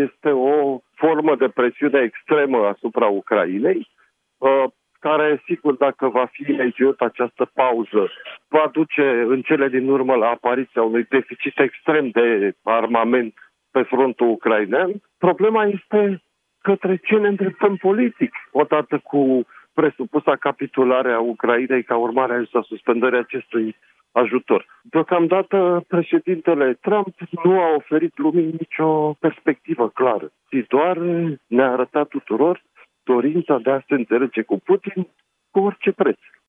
este o formă de presiune extremă asupra Ucrainei, care, sigur, dacă va fi legiuită această pauză, va duce în cele din urmă la apariția unui deficit extrem de armament pe frontul ucrainean. Problema este către ce ne îndreptăm politic, odată cu presupusa capitulare a Ucrainei ca urmare a suspendării acestui ajutor. Deocamdată, președintele Trump nu a oferit lumii nicio perspectivă clară, ci doar ne-a arătat tuturor dorința de a se înțelege cu Putin cu orice preț.